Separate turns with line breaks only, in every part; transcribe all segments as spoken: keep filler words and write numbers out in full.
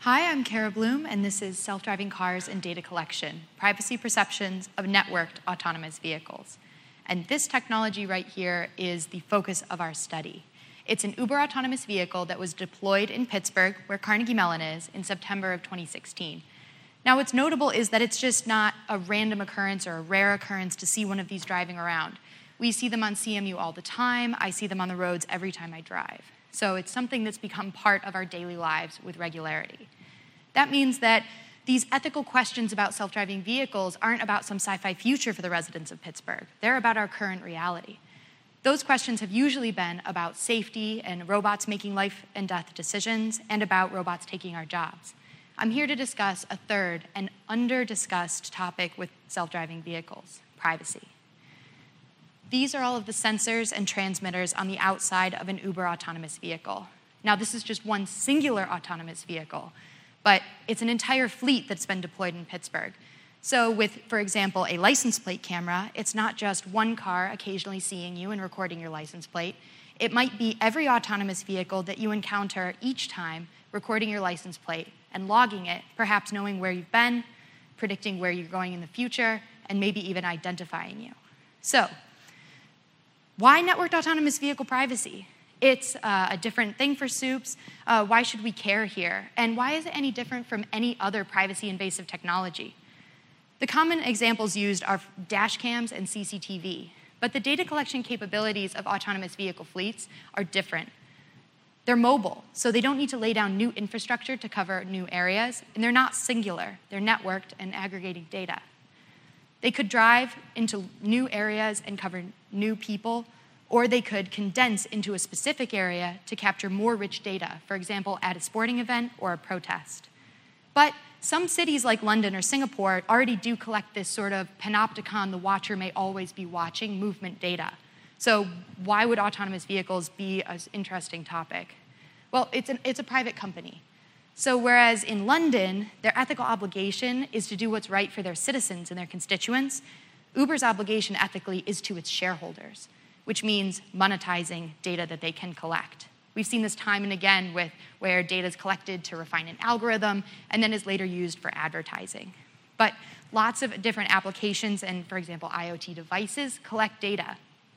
Hi, I'm Kara Bloom, and this is Self-Driving Cars and Data Collection, Privacy Perceptions of Networked Autonomous Vehicles. And this technology right here is the focus of our study. It's an Uber autonomous vehicle that was deployed in Pittsburgh, where Carnegie Mellon is, in September of twenty sixteen. Now, what's notable is that it's just not a random occurrence or a rare occurrence to see one of these driving around. We see them on C M U all the time. I see them on the roads every time I drive. So it's something that's become part of our daily lives with regularity. That means that these ethical questions about self-driving vehicles aren't about some sci-fi future for the residents of Pittsburgh. They're about our current reality. Those questions have usually been about safety and robots making life and death decisions and about robots taking our jobs. I'm here to discuss a third and under-discussed topic with self-driving vehicles: privacy. These are all of the sensors and transmitters on the outside of an Uber autonomous vehicle. Now, this is just one singular autonomous vehicle, but it's an entire fleet that's been deployed in Pittsburgh. So with, for example, a license plate camera, it's not just one car occasionally seeing you and recording your license plate. It might be every autonomous vehicle that you encounter each time recording your license plate and logging it, perhaps knowing where you've been, predicting where you're going in the future, and maybe even identifying you. So, why networked autonomous vehicle privacy? It's uh, a different thing for soups. Uh, why should we care here? And why is it any different from any other privacy-invasive technology? The common examples used are dash cams and C C T V, but the data collection capabilities of autonomous vehicle fleets are different. They're mobile, so they don't need to lay down new infrastructure to cover new areas, and they're not singular. They're networked and aggregating data. They could drive into new areas and cover new people, or they could condense into a specific area to capture more rich data, for example, at a sporting event or a protest. But some cities like London or Singapore already do collect this sort of panopticon, the watcher may always be watching, movement data. So why would autonomous vehicles be an interesting topic? Well, it's, an, it's a private company. So whereas in London, their ethical obligation is to do what's right for their citizens and their constituents, Uber's obligation ethically is to its shareholders, which means monetizing data that they can collect. We've seen this time and again with where data is collected to refine an algorithm and then is later used for advertising. But lots of different applications and, for example, IoT devices collect data.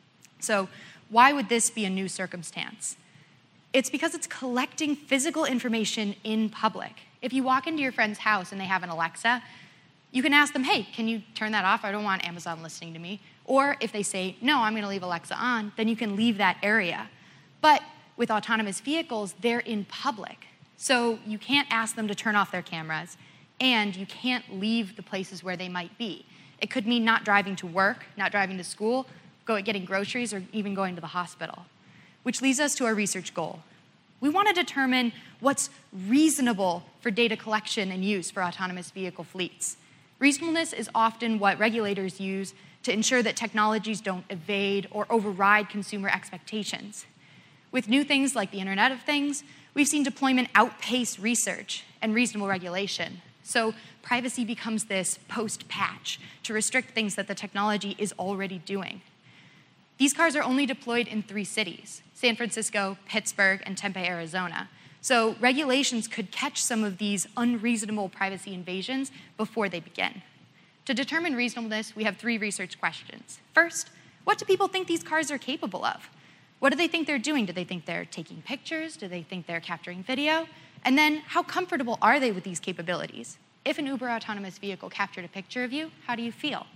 So why would this be a new circumstance? It's because it's collecting physical information in public. If you walk into your friend's house and they have an Alexa, you can ask them, hey, can you turn that off? I don't want Amazon listening to me. Or if they say, no, I'm going to leave Alexa on, then you can leave that area. But with autonomous vehicles, they're in public. So you can't ask them to turn off their cameras, and you can't leave the places where they might be. It could mean not driving to work, not driving to school, go getting groceries, or even going to the hospital. Which leads us to our research goal. We want to determine what's reasonable for data collection and use for autonomous vehicle fleets. Reasonableness is often what regulators use to ensure that technologies don't evade or override consumer expectations. With new things like the Internet of Things, we've seen deployment outpace research and reasonable regulation. So privacy becomes this post-patch to restrict things that the technology is already doing. These cars are only deployed in three cities: San Francisco, Pittsburgh, and Tempe, Arizona. So regulations could catch some of these unreasonable privacy invasions before they begin. To determine reasonableness, we have three research questions. First, what do people think these cars are capable of? What do they think they're doing? Do they think they're taking pictures? Do they think they're capturing video? And then, how comfortable are they with these capabilities? If an Uber autonomous vehicle captured a picture of you, how do you feel?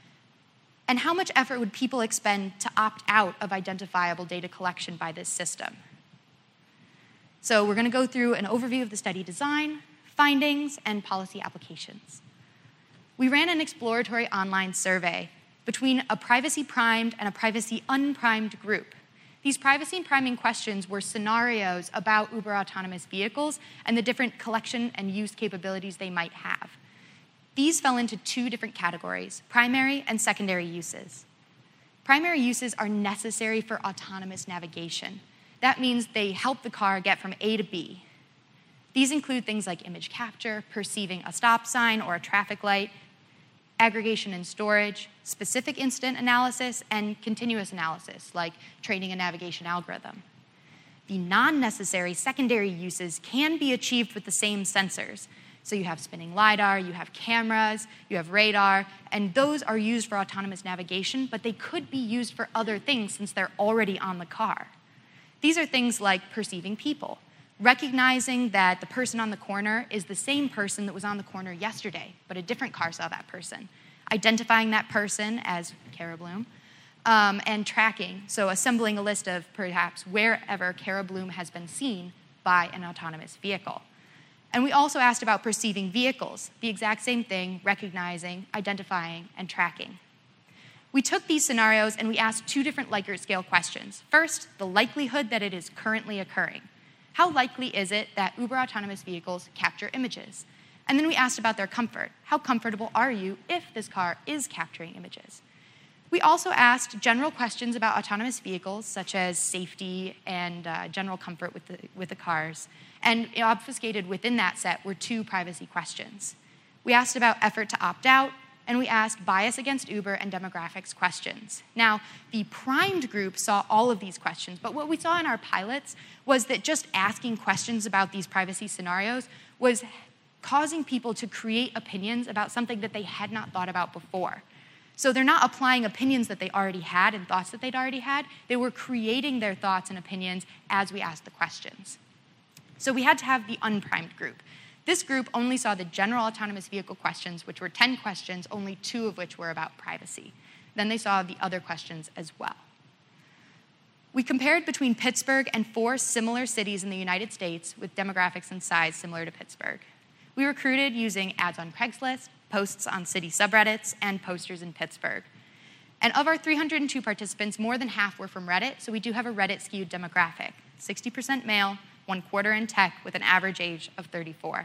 And how much effort would people expend to opt out of identifiable data collection by this system? So we're going to go through an overview of the study design, findings, and policy applications. We ran an exploratory online survey between a privacy-primed and a privacy-unprimed group. These privacy priming questions were scenarios about Uber autonomous vehicles and the different collection and use capabilities they might have. These fell into two different categories: primary and secondary uses. Primary uses are necessary for autonomous navigation. That means they help the car get from A to B. These include things like image capture, perceiving a stop sign or a traffic light, aggregation and storage, specific incident analysis, and continuous analysis, like training a navigation algorithm. the non-necessary secondary uses can be achieved with the same sensors. So you have spinning LiDAR, you have cameras, you have radar, and those are used for autonomous navigation, but they could be used for other things since they're already on the car. These are things like perceiving people, recognizing that the person on the corner is the same person that was on the corner yesterday, but a different car saw that person, identifying that person as Cara Bloom, um, and tracking, so assembling a list of perhaps wherever Cara Bloom has been seen by an autonomous vehicle. And we also asked about perceiving vehicles, the exact same thing, recognizing, identifying, and tracking. We took these scenarios and we asked two different Likert scale questions. First, the likelihood that it is currently occurring. How likely is it that Uber autonomous vehicles capture images? And then we asked about their comfort. How comfortable are you if this car is capturing images? We also asked general questions about autonomous vehicles, such as safety and uh, general comfort with the, with the cars. And obfuscated within that set were two privacy questions. We asked about effort to opt out, and we asked bias against Uber and demographics questions. Now, the primed group saw all of these questions, but what we saw in our pilots was that just asking questions about these privacy scenarios was causing people to create opinions about something that they had not thought about before. So they're not applying opinions that they already had and thoughts that they'd already had. They were creating their thoughts and opinions as we asked the questions. So we had to have the unprimed group. This group only saw the general autonomous vehicle questions, which were ten questions, only two of which were about privacy. Then they saw the other questions as well. We compared between Pittsburgh and four similar cities in the United States with demographics and size similar to Pittsburgh. We recruited using ads on Craigslist, posts on city subreddits, and posters in Pittsburgh. And of our three hundred two participants, more than half were from Reddit, so we do have a Reddit-skewed demographic, sixty percent male, one quarter in tech, with an average age of thirty-four.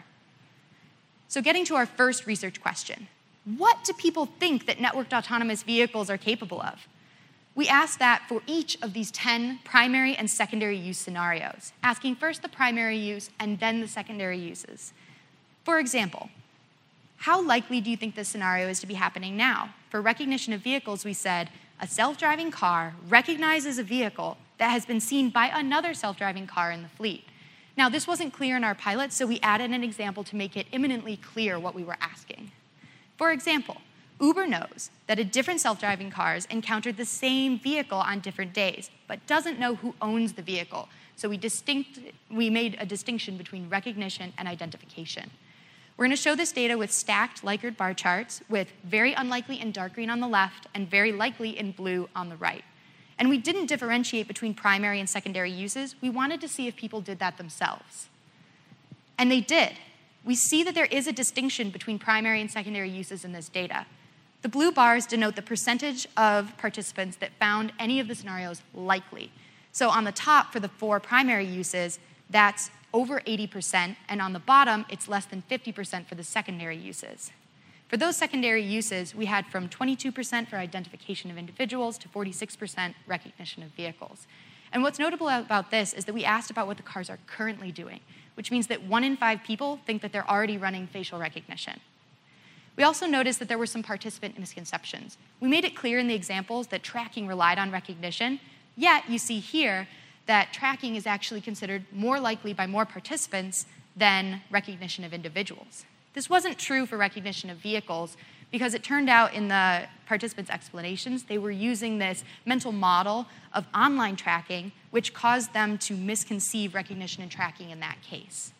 So getting to our first research question, what do people think that networked autonomous vehicles are capable of? We asked that for each of these ten primary and secondary use scenarios, asking first the primary use and then the secondary uses. For example, how likely do you think this scenario is to be happening now? For recognition of vehicles, we said, a self-driving car recognizes a vehicle that has been seen by another self-driving car in the fleet. Now, this wasn't clear in our pilot, so we added an example to make it imminently clear what we were asking. For example, Uber knows that a different self-driving cars encountered the same vehicle on different days, but doesn't know who owns the vehicle, so we, distinct, we made a distinction between recognition and identification. We're going to show this data with stacked Likert bar charts with very unlikely in dark green on the left and very likely in blue on the right. And we didn't differentiate between primary and secondary uses. We wanted to see if people did that themselves. And they did. We see that there is a distinction between primary and secondary uses in this data. The blue bars denote the percentage of participants that found any of the scenarios likely. So on the top, for the four primary uses, that's over eighty percent, and on the bottom, it's less than fifty percent for the secondary uses. For those secondary uses, we had from twenty-two percent for identification of individuals to forty-six percent recognition of vehicles. And what's notable about this is that we asked about what the cars are currently doing, which means that one in five people think that they're already running facial recognition. We also noticed that there were some participant misconceptions. We made it clear in the examples that tracking relied on recognition, yet you see here that tracking is actually considered more likely by more participants than recognition of individuals. This wasn't true for recognition of vehicles because it turned out in the participants' explanations, they were using this mental model of online tracking, which caused them to misconceive recognition and tracking in that case.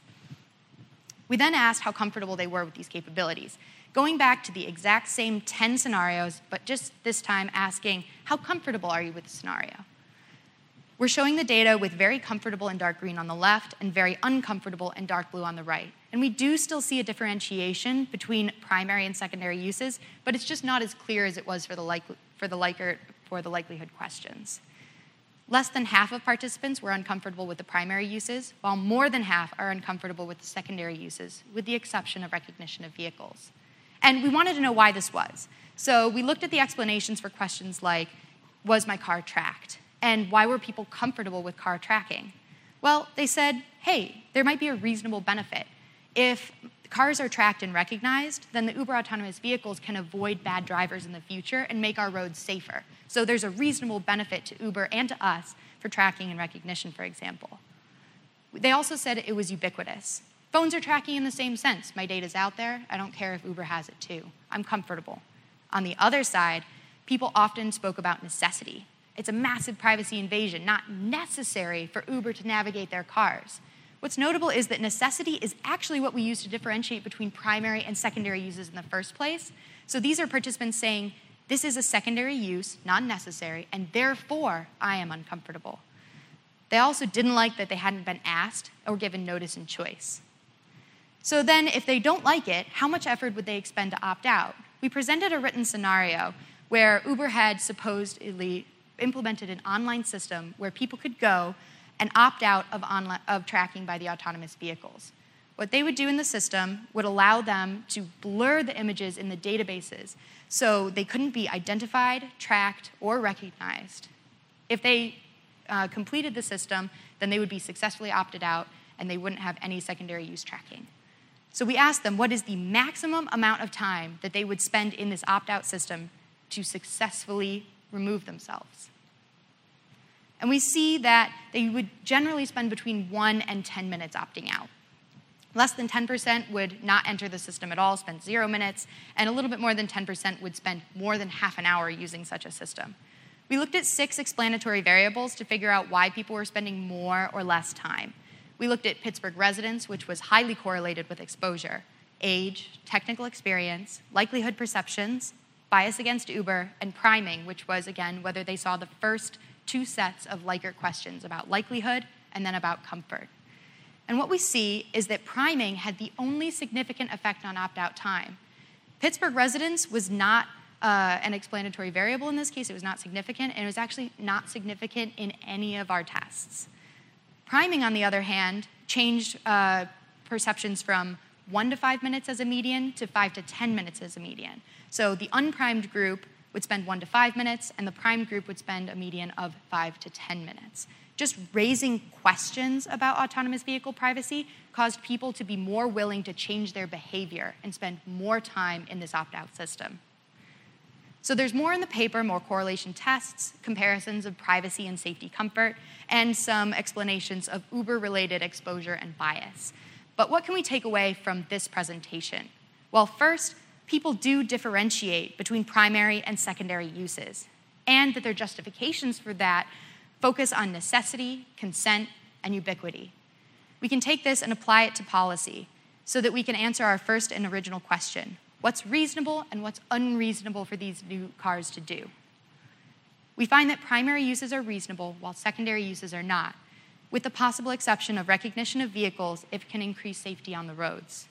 We then asked how comfortable they were with these capabilities, going back to the exact same ten scenarios, but just this time asking, how comfortable are you with the scenario? We're showing the data with very comfortable in dark green on the left and very uncomfortable in dark blue on the right. And we do still see a differentiation between primary and secondary uses, but it's just not as clear as it was for the, like, for the Likert for the likelihood questions. Less than half of participants were uncomfortable with the primary uses, while more than half are uncomfortable with the secondary uses, with the exception of recognition of vehicles. And we wanted to know why this was. So we looked at the explanations for questions like, was my car tracked? And why were people comfortable with car tracking? Well, they said, hey, there might be a reasonable benefit. If cars are tracked and recognized, then the Uber autonomous vehicles can avoid bad drivers in the future and make our roads safer. So there's a reasonable benefit to Uber and to us for tracking and recognition, for example. They also said it was ubiquitous. Phones are tracking in the same sense. My data's out there. I don't care if Uber has it too. I'm comfortable. On the other side, people often spoke about necessity. It's a massive privacy invasion, not necessary for Uber to navigate their cars. What's notable is that necessity is actually what we use to differentiate between primary and secondary uses in the first place. So these are participants saying, this is a secondary use, not necessary, and therefore I am uncomfortable. They also didn't like that they hadn't been asked or given notice and choice. So then, if they don't like it, how much effort would they expend to opt out? We presented a written scenario where Uber had supposedly implemented an online system where people could go and opt out of, online, of tracking by the autonomous vehicles. What they would do in the system would allow them to blur the images in the databases so they couldn't be identified, tracked, or recognized. If they uh, completed the system, then they would be successfully opted out and they wouldn't have any secondary use tracking. So we asked them what is the maximum amount of time that they would spend in this opt-out system to successfully remove themselves. And we see that they would generally spend between one and ten minutes opting out. Less than ten percent would not enter the system at all, spend zero minutes, and a little bit more than ten percent would spend more than half an hour using such a system. We looked at six explanatory variables to figure out why people were spending more or less time. We looked at Pittsburgh residence, which was highly correlated with exposure, age, technical experience, likelihood perceptions, bias against Uber, and priming, which was, again, whether they saw the first two sets of Likert questions about likelihood and then about comfort. And what we see is that priming had the only significant effect on opt-out time. Pittsburgh residence was not uh, an explanatory variable in this case. It was not significant, and it was actually not significant in any of our tests. Priming, on the other hand, changed uh, perceptions from one to five minutes as a median to five to ten minutes as a median. So the unprimed group would spend one to five minutes, and the primed group would spend a median of five to ten minutes. Just raising questions about autonomous vehicle privacy caused people to be more willing to change their behavior and spend more time in this opt-out system. So there's more in the paper, more correlation tests, comparisons of privacy and safety comfort, and some explanations of Uber-related exposure and bias. But what can we take away from this presentation? Well, first, people do differentiate between primary and secondary uses, and that their justifications for that focus on necessity, consent, and ubiquity. We can take this and apply it to policy so that we can answer our first and original question: what's reasonable and what's unreasonable for these new cars to do? We find that primary uses are reasonable while secondary uses are not, with the possible exception of recognition of vehicles if it can increase safety on the roads.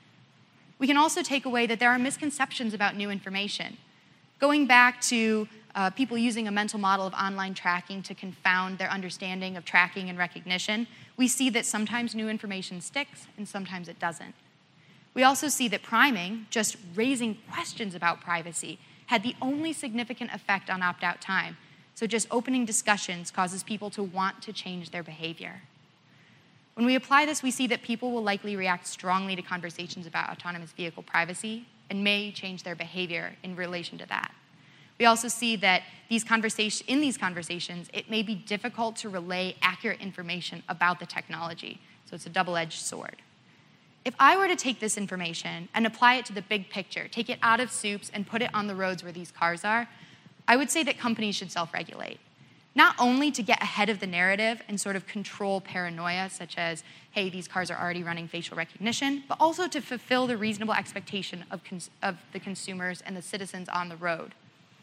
We can also take away that there are misconceptions about new information. Going back to uh, people using a mental model of online tracking to confound their understanding of tracking and recognition, we see that sometimes new information sticks and sometimes it doesn't. We also see that priming, just raising questions about privacy, had the only significant effect on opt-out time. So just opening discussions causes people to want to change their behavior. When we apply this, we see that people will likely react strongly to conversations about autonomous vehicle privacy and may change their behavior in relation to that. We also see that these conversation, in these conversations, it may be difficult to relay accurate information about the technology. So it's a double-edged sword. If I were to take this information and apply it to the big picture, take it out of soups and put it on the roads where these cars are, I would say that companies should self-regulate. Not only to get ahead of the narrative and sort of control paranoia, such as, hey, these cars are already running facial recognition, but also to fulfill the reasonable expectation of, cons- of the consumers and the citizens on the road.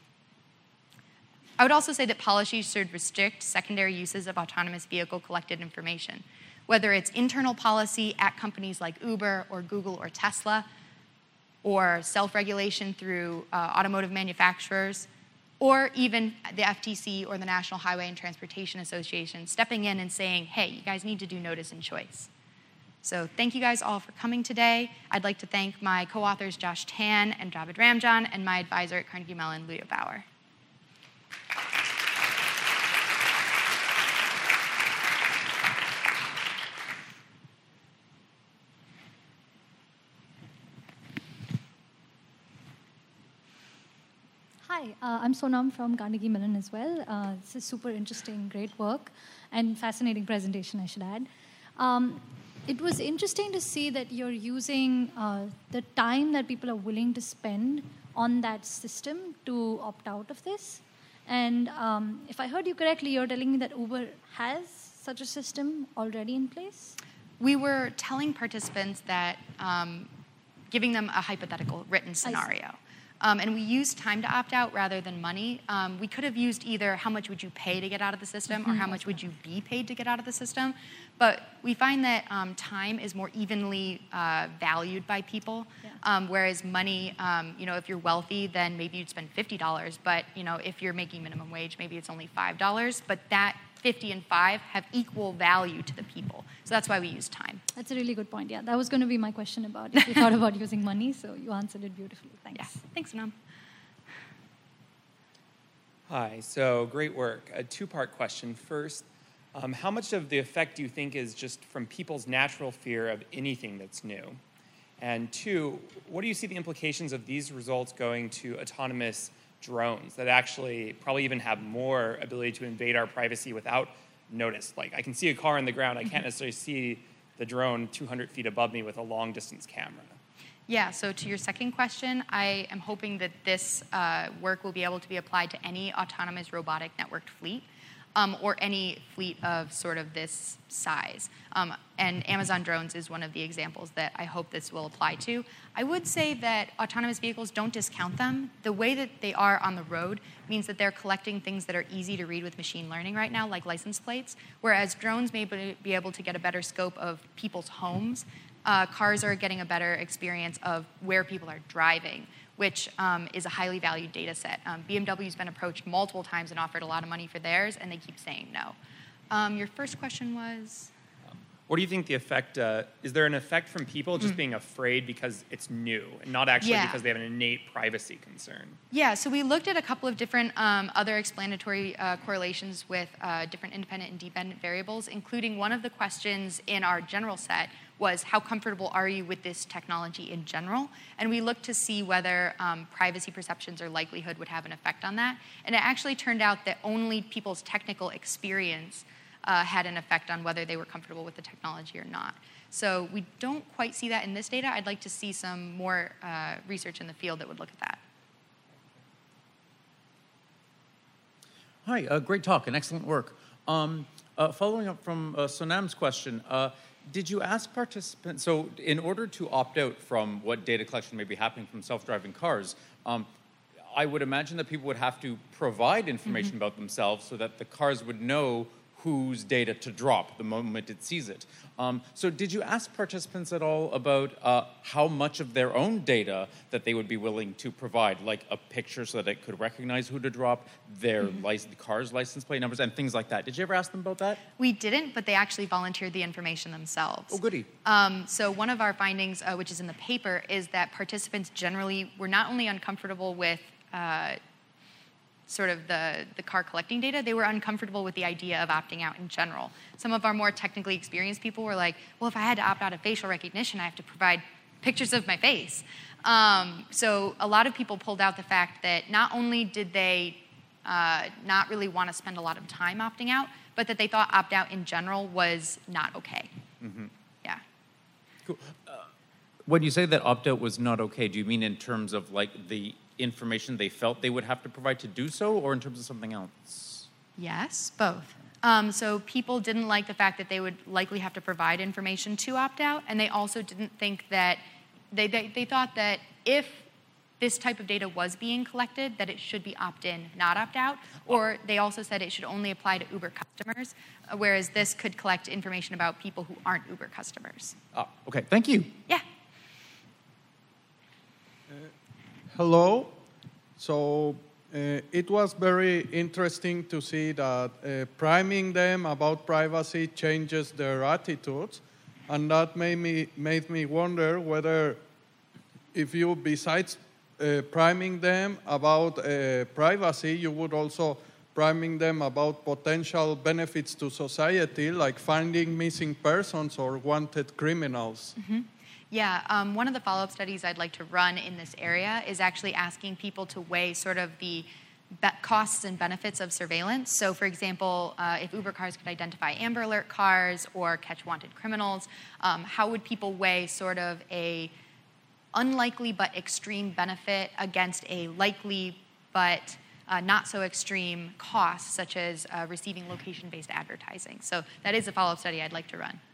I would also say that policies should restrict secondary uses of autonomous vehicle collected information, whether it's internal policy at companies like Uber or Google or Tesla, or self-regulation through uh, automotive manufacturers, or even the F T C or the National Highway and Transportation Association stepping in and saying, hey, you guys need to do notice and choice. So thank you guys all for coming today. I'd like to thank my co-authors Josh Tan and Javed Ramjan, and my advisor at Carnegie Mellon, Ludo Bauer.
Hi, uh, I'm Sonam from Carnegie Mellon as well. Uh, this is super interesting, great work, and fascinating presentation, I should add. Um, it was interesting to see that you're using uh, the time that people are willing to spend on that system to opt out of this. And um, if I heard you correctly, you're telling me that Uber has such a system already in place?
We were telling participants that, um, giving them a hypothetical written scenario. Um, and we used time to opt out rather than money. Um, we could have used either how much would you pay to get out of the system or how much would you be paid to get out of the system. But we find that um, time is more evenly uh, valued by people, yeah. um, whereas money, um, you know, if you're wealthy, then maybe you'd spend fifty dollars. But, you know, if you're making minimum wage, maybe it's only five dollars. But that fifty and five have equal value to the people. So that's why we use time.
That's a really good point. Yeah, that was going to be my question about if you thought about using money. So you answered it beautifully. Thanks.
Yeah. Thanks, Sonam.
Hi. So great work. A two-part question. First, um, how much of the effect do you think is just from people's natural fear of anything that's new? And two, what do you see the implications of these results going to autonomous drones that actually probably even have more ability to invade our privacy without notice? Like, I can see a car on the ground. I can't necessarily see the drone two hundred feet above me with a long-distance camera.
Yeah, so to your second question, I am hoping that this uh, work will be able to be applied to any autonomous robotic networked fleet. Um, or any fleet of sort of this size. Um, and Amazon drones is one of the examples that I hope this will apply to. I would say that autonomous vehicles, don't discount them. The way that they are on the road means that they're collecting things that are easy to read with machine learning right now, like license plates, whereas drones may be able to get a better scope of people's homes. Uh, cars are getting a better experience of where people are driving, which um, is a highly valued data set. Um, B M W's been approached multiple times and offered a lot of money for theirs, and they keep saying no. Um, your first question was?
What do you think the effect, uh, is there an effect from people just mm. being afraid because it's new, and not actually yeah. because they have an innate privacy concern? Yeah, so we looked at a couple of different um, other explanatory uh, correlations with uh, different independent and dependent variables, including one of the questions in our general set was, how comfortable are you with this technology in general? And we looked to see whether um, privacy perceptions or likelihood would have an effect on that. And it actually turned out that only people's technical experience uh, had an effect on whether they were comfortable with the technology or not. So we don't quite see that in this data. I'd like to see some more uh, research in the field that would look at that.
Hi, uh, great talk and excellent work. Um, uh, following up from uh, Sonam's question, uh, did you ask participants, so in order to opt out from what data collection may be happening from self-driving cars, um, I would imagine that people would have to provide information mm-hmm. about themselves so that the cars would know whose data to drop the moment it sees it. Um, so did you ask participants at all about uh, how much of their own data that they would be willing to provide, like a picture so that it could recognize who to drop, their mm-hmm. license, car's license plate numbers, and things like that? Did you ever ask them about that?
We didn't, but they actually volunteered the information themselves.
Oh, goody.
Um, so one of our findings, uh, which is in the paper, is that participants generally were not only uncomfortable with uh, sort of the, the car collecting data, they were uncomfortable with the idea of opting out in general. Some of our more technically experienced people were like, well, if I had to opt out of facial recognition, I have to provide pictures of my face. Um, so a lot of people pulled out the fact that not only did they uh, not really want to spend a lot of time opting out, but that they thought opt-out in general was not okay.
Mm-hmm.
Yeah.
Cool. Uh, when you say that opt-out was not okay, do you mean in terms of like the information they felt they would have to provide to do so, or in terms of something else?
Yes, both. Um, so people didn't like the fact that they would likely have to provide information to opt out, and they also didn't think that, they, they, they thought that if this type of data was being collected, that it should be opt-in, not opt-out, or they also said it should only apply to Uber customers, uh, whereas this could collect information about people who aren't Uber customers.
Oh, okay, thank you.
Yeah.
Hello. So uh, it was very interesting to see that uh, priming them about privacy changes their attitudes, and that made me made me wonder whether, if you, besides uh, priming them about uh, privacy, you would also priming them about potential benefits to society, like finding missing persons or wanted criminals.
Mm-hmm. Yeah, um, one of the follow-up studies I'd like to run in this area is actually asking people to weigh sort of the be- costs and benefits of surveillance. So, for example, uh, if Uber cars could identify Amber Alert cars or catch wanted criminals, um, how would people weigh sort of a unlikely but extreme benefit against a likely but uh, not so extreme cost, such as uh, receiving location-based advertising? So that is a follow-up study I'd like to run.